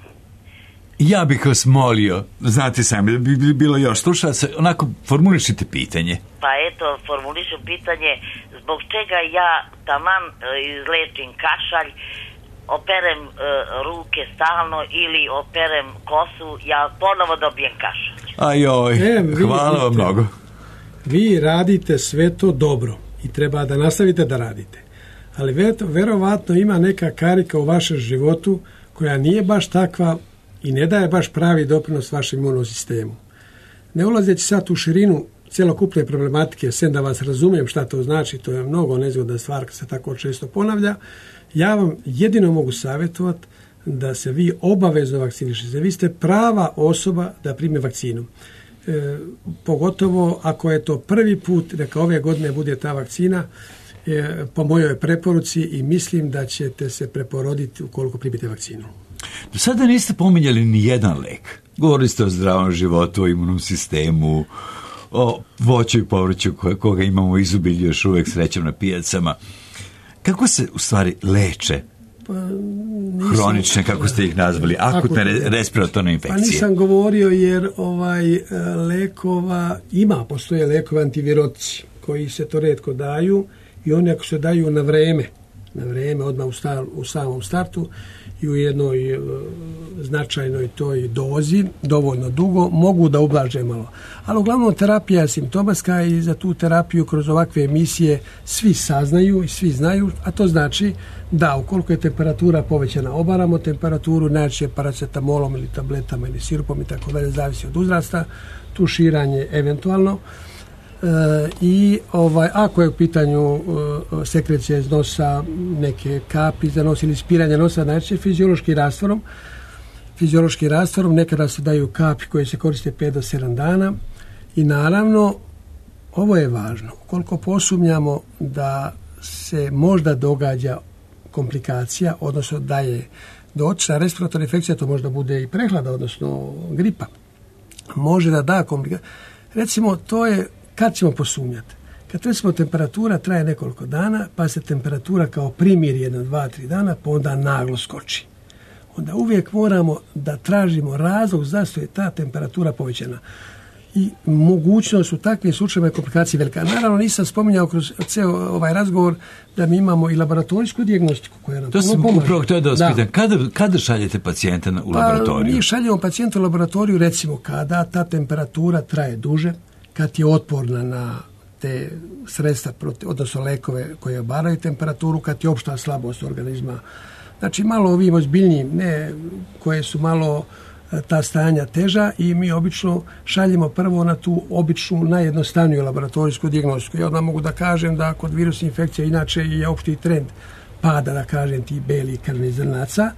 Ja bih vas molio, znate sami, da bi bilo još slušalaca, onako formulišite pitanje. Pa eto, formulišem pitanje, zbog čega ja taman e, izlečim kašalj, operem e, ruke stalno ili operem kosu, ja ponovo dobijem kašalj. Ajoj, e, hvala vam mnogo. Vi radite sve to dobro i treba da nastavite da radite. Ali verovatno ima neka karika u vašem životu koja nije baš takva i ne daje baš pravi doprinos vašem imunom sistemu. Ne ulazeći sad u širinu cjelokupne problematike, sem da vas razumijem šta to znači, to je mnogo nezgodna stvar kad se tako često ponavlja, ja vam jedino mogu savjetovati da se vi obavezno vakcinišete. Vi ste prava osoba da prime vakcinu. E, pogotovo ako je to prvi put, neka ove godine bude ta vakcina, e, po mojoj preporuci, i mislim da ćete se preporoditi ukoliko primite vakcinu. Do sada niste pominjali ni jedan lek. Govorili ste o zdravom životu, o imunom sistemu, o voću i povrću koga imamo u izobilju još uvijek srećom na pijacama. Kako se u stvari leče pa, nisam, hronične, kako ste ih nazvali, akutne re, respiratorne infekcije? Pa nisam govorio jer ovaj lekova ima, postoje lekovi antivirotici koji se to retko daju i oni ako se daju na vreme, na vreme odmah u, star, u samom startu i u jednoj e, značajnoj toj dozi, dovoljno dugo, mogu da ublaže malo. Ali uglavnom terapija je simptomatska i za tu terapiju kroz ovakve emisije svi saznaju i svi znaju, a to znači da ukoliko je temperatura povećana, obaramo temperaturu, najčešće paracetamolom ili tabletama ili sirupom i tako dalje, zavisi od uzrasta, tuširanje eventualno. E, i ovaj, ako je u pitanju e, sekrecija iz nosa, neke kapi za nos ili spiranje nosa, najčešće fiziološki rastvorom, fiziološki rastvorom, nekada se daju kapi koje se koriste pet do sedam dana i naravno ovo je važno, koliko posumnjamo da se možda događa komplikacija, odnosno da je dotična respiratorna infekcija, to možda bude i prehlada, odnosno gripa, može da da komplikacije. Recimo, to je kad ćemo posumnjati. Kad recimo temperatura traje nekoliko dana, pa se temperatura kao primiri jedan, dva, tri dana, pa onda naglo skoči. Onda uvijek moramo da tražimo razlog zašto je ta temperatura povećana. I mogućnost u takvim slučajevima je komplikacija velika. Naravno, nisam spominjao kroz ceo ovaj razgovor da mi imamo i laboratorijsku dijagnostiku koja nam to puno pomaže. Upravo to je da vas pitam. Kada, kada šaljete pacijenta u pa, laboratoriju? Mi šaljemo pacijenta u laboratoriju recimo kada ta temperatura traje duže, kad je otporna na te sredstva, odnosno lekove koje obaraju temperaturu, kad je opšta slabost organizma. Znači malo ovim ozbiljnijim, ne koje su malo ta stanja teža i mi obično šaljemo prvo na tu običnu, najjednostavniju laboratorijsku dijagnostiku. Ja odmah mogu da kažem da kod virusne infekcije inače je opšti trend pada, da kažem, tih belih krvnih zrnaca,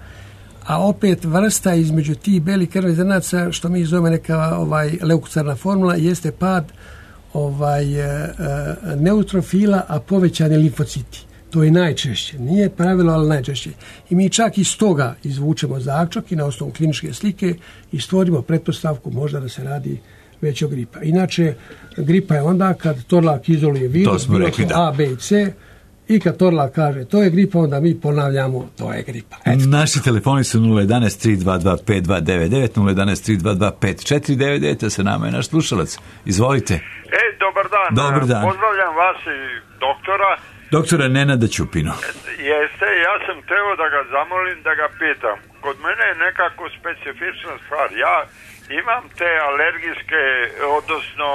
a opet vrsta između tih belih krvnih zrnaca, što mi zove neka ovaj, leukocarna formula, jeste pad ovaj, e, neutrofila, a povećani limfociti. To je najčešće. Nije pravilo, ali najčešće. I mi čak iz toga izvučemo zaključak i na osnovu kliničke slike i stvorimo pretpostavku možda da se radi već o gripa. Inače, gripa je onda kad Torlak izoluje virus, rekli, A, B i C, i kad Torlak kaže to je gripa, onda mi ponavljamo to je gripa. Eto. Naši telefoni su nula jedan tri dva dva pet dva devet devet, nula jedan tri dva dva pet četiri devet devet, a sa nama je naš slušalac. Izvolite. Ej, dobar dan. Dobar dan. Pozdravljam vas i doktora. Doktora Nenada Ćupinu. Jeste, ja sam teo da ga zamolim, da ga pitam. Kod mene je nekako specifična stvar. Ja imam te alergijske, odnosno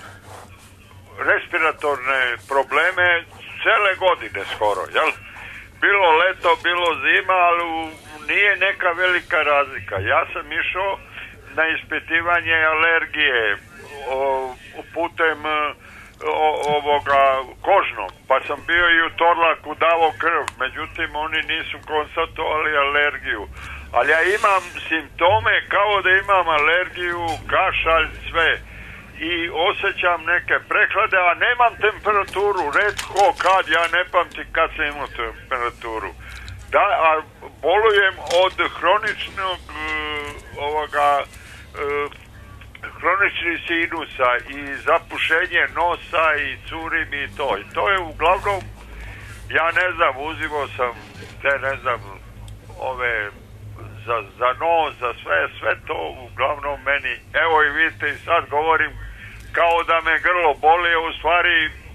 respiratorne probleme cele godine skoro, jel? Bilo leto, bilo zima, ali nije neka velika razlika. Ja sam išao na ispitivanje alergije o, putem o, ovoga kožnog, pa sam bio i u Torlaku davo krv, međutim oni nisu konstatovali alergiju. Ali ja imam simptome kao da imam alergiju, kašalj, sve. I osjećam neke prehlade, a nemam temperaturu, retko kad, ja ne pamtim kad sam imao temperaturu. Da, a bolujem od hroničnog uh, ovoga uh, hroničnih sinusa i zapušenje nosa i curim i to. I to je uglavnom, ja ne znam, uzimao sam te, ne znam, ove za, za nos, za sve, sve to uglavnom meni, evo i vidite i sad govorim kao da me grlo boli, u stvari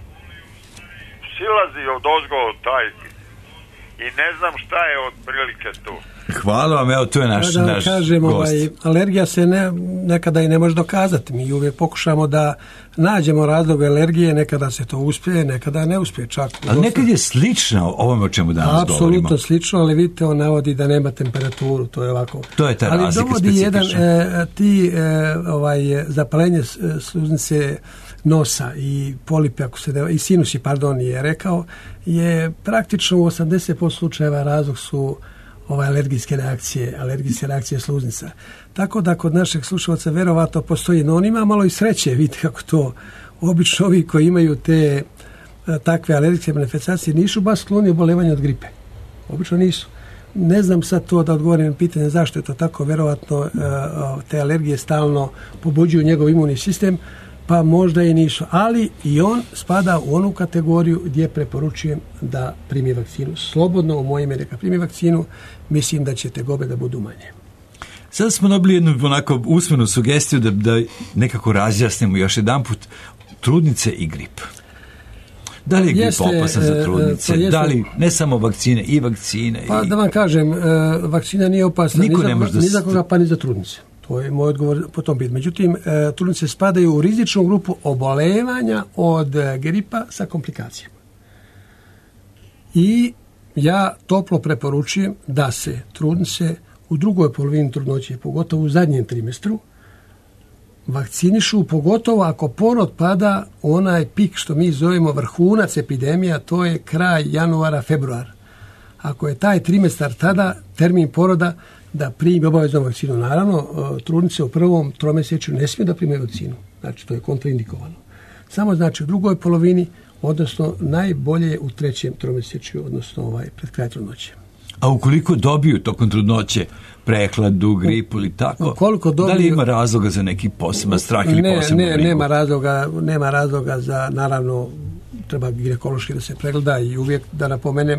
silazi od ozgo taj i ne znam šta je otprilike tu. Hvala vam, evo tu je naš, da naš kažem, gost. Ovaj, alergija se ne, nekada i ne može dokazati. Mi uvijek pokušamo da nađemo razlog alergije, nekada se to uspije, nekada ne uspije čak. Ali nekad je slično ovome o čemu danas Absolutno govorimo. Apsolutno slično, ali vidite, on navodi da nema temperaturu, to je ovako. To je ta ali razlika dovodi jedan, specifična. e, ti e, ovaj, zapalenje sluznice nosa i polipe, ako se ne, i sinusi, pardon, je rekao, je praktično u osamdeset posto slučajeva razlog su ove alergijske reakcije, alergijske reakcije sluznica. Tako da kod našeg slušalca verovatno postoji, no on ima malo i sreće, vidite kako to, obično ovi koji imaju te takve alergijske manifestacije nisu baš skloni obolevanju od gripe. Obično nisu. Ne znam sad to da odgovorim na pitanje zašto je to tako, verovatno te alergije stalno pobuđuju njegov imunni sistem, pa možda i nisu, ali i on spada u onu kategoriju gdje preporučujem da primi vakcinu. Slobodno, u moje ime neka primi vakcinu, mislim da će tegobe da budu manje. Sada smo dobili jednu onako usmenu sugestiju da, da nekako razjasnimo još jedan put trudnice i grip. Da li je grip Jeste, opasan za trudnice? to jeste- Da li, ne samo vakcine, i vakcine? Pa i... da vam kažem, e, vakcina nije opasna Niko ni ne za, može da ni se- za koga, pa ni za trudnice. To je moj odgovor po tom pitanju. Međutim, e, trudnice spadaju u rizičnu grupu obolevanja od e, gripa sa komplikacijama. I ja toplo preporučujem da se trudnice u drugoj polovini trudnoće, pogotovo u zadnjem trimestru, vakcinišu, pogotovo ako porod pada u onaj pik što mi zovemo vrhunac epidemija, to je kraj januara, februar. Ako je taj trimestar tada, termin poroda, da primi obaveznu vakcinu. Naravno, e, trudnice u prvom tromesečju ne smiju da prime vakcinu. Znači, to je kontraindikovano. Samo znači u drugoj polovini, odnosno najbolje je u trećem tromesečju, odnosno ovaj, pred kraj trudnoće. A ukoliko dobiju tokom trudnoće prehladu, gripu ili tako, Ukoliko dobiju- da li ima razloga za neki poseban strah ili ne, posebnu ne, brigu? nema razloga, nema razloga za, naravno, treba ginekološki da se pregleda i uvijek da napomenem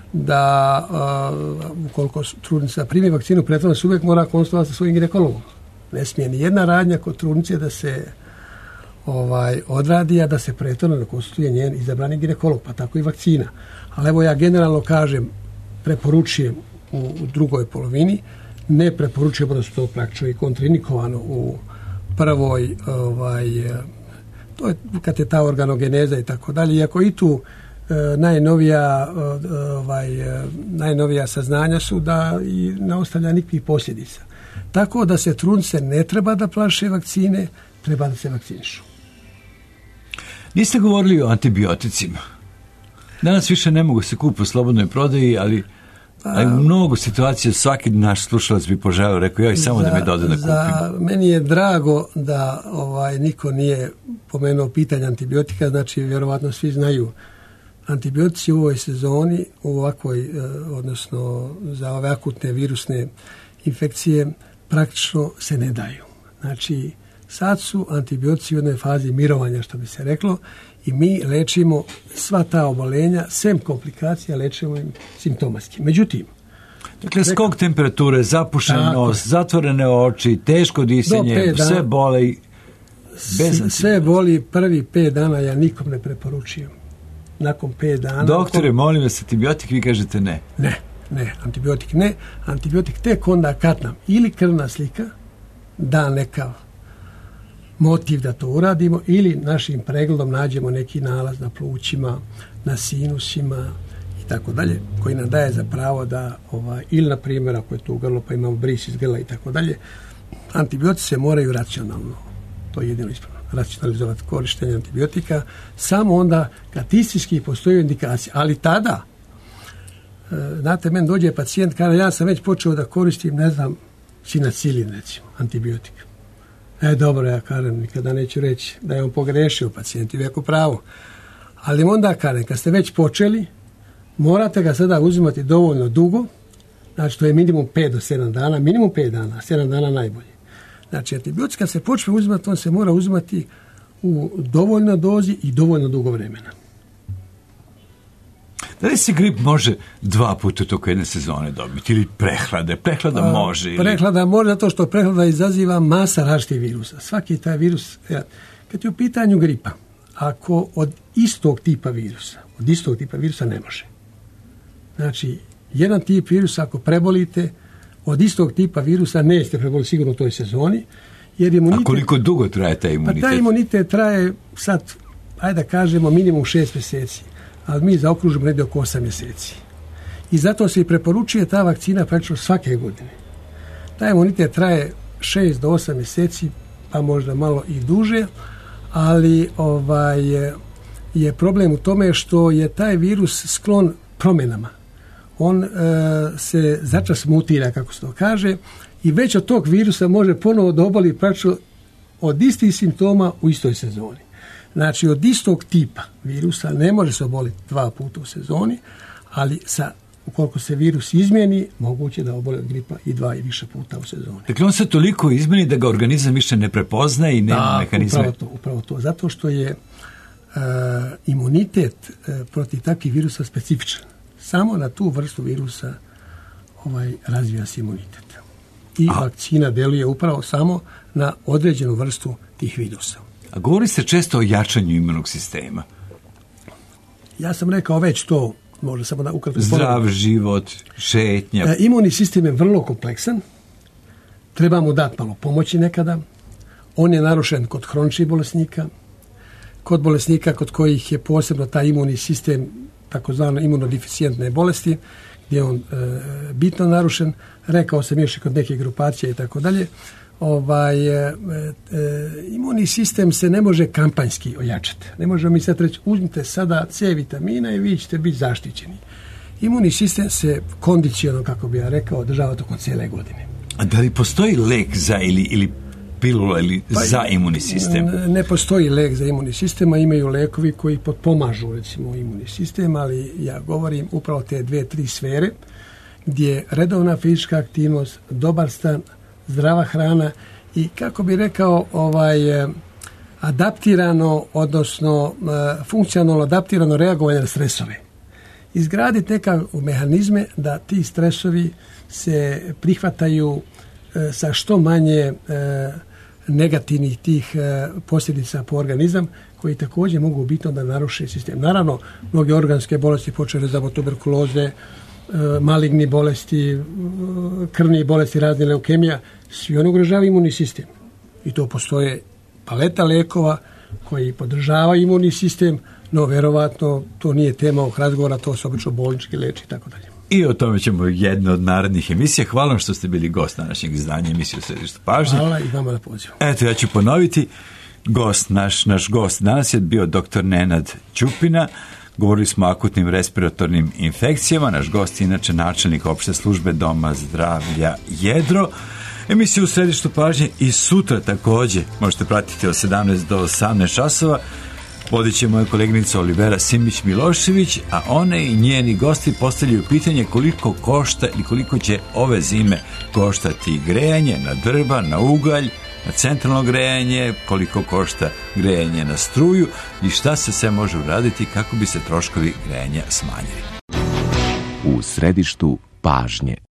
da uh, ukoliko trudnica primi vakcinu, prethodno se uvijek mora konsultovati sa svojim ginekologom. Ne smije ni jedna radnja kod trudnice da se ovaj odradi, a da se prethodno ne konsultuje njen izabrani ginekolog, pa tako i vakcina. Ali evo ja generalno kažem, preporučujem u, u drugoj polovini, ne preporučujem da su to praktično i kontraindikovano u prvoj, ovaj, to je kad je ta organogeneza i tako dalje, iako i tu e, najnovija, e, ovaj, e, najnovija saznanja su da i ne ostavlja nikakvih posljedica. Tako da se trudnice ne treba da plaše vakcine, treba da se vakcinišu. Niste govorili o antibioticima. Danas više ne mogu se kupiti u slobodnoj prodaji, ali, ali u mnogo situacija svaki naš slušalac bi poželio, rekao joj samo za, da me dode da za, kupim. Meni je drago da ovaj niko nije pomenuo pitanje antibiotika, znači vjerovatno svi znaju antibiotici u ovoj sezoni, u ovakvoj, eh, odnosno za ove akutne virusne infekcije praktično se ne daju. Znači sad su antibiotici u jednoj fazi mirovanja, što bi se reklo, i mi lečimo sva ta obolenja, sem komplikacija, lečimo im simptomatski. Međutim, dakle, skok temperature, zapušen Tako. nos, zatvorene oči, teško disanje, pet dana. sve bole i bez S- sve boli prvi pet dana, ja nikom ne preporučujem. Nakon pet dana... Doktore, molim vas, antibiotik, vi kažete ne. Ne, ne, antibiotik ne. Antibiotik tek onda kad nam ili krvna slika da nekav motiv da to uradimo, ili našim pregledom nađemo neki nalaz na plućima, na sinusima i tako dalje, koji nam daje za pravo da, ovaj, ili na primjer ako je to u grlo pa imamo bris iz grla i tako dalje, antibiotici se moraju racionalno, to je jedino ispravno, racionalizovati korištenje antibiotika, samo onda kad istinski postoji indikacija, ali tada e, znate, meni dođe pacijent, kaže ja sam već počeo da koristim, ne znam, sinacilin recimo, antibiotik. E, dobro, ja kažem, nikada neću reći da je on pogrešio, pacijent i uvijek u pravu. Ali onda kažem, kad ste već počeli, morate ga sada uzimati dovoljno dugo, znači to je minimum pet do sedam dana, minimum pet dana, sedam dana najbolje. Znači, antibiotik kad se počne uzimati, on se mora uzimati u dovoljnoj dozi i dovoljno dugo vremena. Da li se grip može dva puta toko jedne sezone dobiti ili prehlade? Prehlada A, može. Ili... Prehlada može zato što prehlada izaziva masa različitih virusa. Svaki taj virus, ja, kad je u pitanju gripa, ako od istog tipa virusa, od istog tipa virusa ne može. Znači, jedan tip virusa ako prebolite, od istog tipa virusa nećete preboliti sigurno u toj sezoni, jer imunitet... A koliko dugo traje taj imunitet? Pa taj imunitet traje sad, ajde da kažemo, minimum šest mjeseci, ali mi zaokružimo negdje oko osam mjeseci. I zato se i preporučuje ta vakcina praktično svake godine. Taj imunitet traje šest do osam mjeseci, pa možda malo i duže, ali ovaj je problem u tome što je taj virus sklon promjenama. On e, se začas mutira, kako se to kaže, i već od tog virusa može ponovo da oboli praktično od istih simptoma u istoj sezoni. Znači, od istog tipa virusa ne može se oboliti dva puta u sezoni, ali sa, ukoliko se virus izmijeni, moguće da oboli od gripa i dva i više puta u sezoni. Dakle, on se toliko izmeni da ga organizam više ne prepoznaje i nema da, mehanizme. Upravo to, upravo to. Zato što je e, imunitet e, protiv takvih virusa specifičan. Samo na tu vrstu virusa ovaj, razvija se imunitet. I A. vakcina deluje upravo samo na određenu vrstu tih virusa. A govori se često o jačanju imunog sistema. ja sam rekao već to, možda samo da ukratko Zdrav ponovim. život, šetnja. E, imunni sistem je vrlo kompleksan, treba mu dati malo pomoći nekada. On je narušen kod hroničnih bolesnika, kod bolesnika kod kojih je posebno taj imunni sistem, takozvano imunodeficijentne bolesti, gdje je on e, bitno narušen. Rekao sam još i kod neke grupacije i tako dalje. Ovaj, e, e, imunni sistem se ne može kampanjski ojačati. Ne možemo mi sad reći, uzmite sada C vitamina i vi ćete biti zaštićeni. Imunni sistem se kondicionalno, kako bi ja rekao, održava tokom cijele godine. A da li postoji lek za ili, ili pilula ili pa, za imunni sistem? Ne postoji lek za imunni sistem, a imaju lekovi koji potpomažu recimo imunni sistem, ali ja govorim upravo te dve, tri sfere gdje redovna fizička aktivnost, dobar stan, zdrava hrana i kako bi rekao ovaj adaptirano, odnosno funkcionalno adaptirano reagovanje na stresove. Izgraditi neka mehanizme da ti stresovi se prihvataju e, sa što manje e, negativnih tih e, posljedica po organizam, koji također mogu biti onda naruše sistem. Naravno, mnoge organske bolesti, počeli od tuberkuloze, e, maligni bolesti, e, krvni bolesti, razne leukemija, svi oni ugrožavaju imunni sistem. I to postoje paleta lijekova koji podržavaju imunni sistem, no vjerovatno to nije tema ovog razgovora, to se obično bolnički leči i tako dalje. I o tome ćemo jedno od narednih emisija. Hvala vam što ste bili gost današnjeg izdanja emisije u Središtu pažnje. Hvala i vama na pozivu. Eto, ja ću ponoviti. Gost, naš, naš gost danas je bio doktor Nenad Ćupina. Govorili smo o akutnim respiratornim infekcijama. Naš gost je inače načelnik opšte službe Doma zdravlja Jedro. Emisiju u Središtu pažnje i sutra također možete pratiti od sedamnaest do osamnaest časova. Vodit će moja koleginica Olivera Simić-Milošević, a one i njeni gosti postavljaju pitanje koliko košta ili koliko će ove zime koštati grejanje na drva, na ugalj, na centralno grejanje, koliko košta grejanje na struju i šta se sve može uraditi kako bi se troškovi grejanja smanjili. U Središtu pažnje.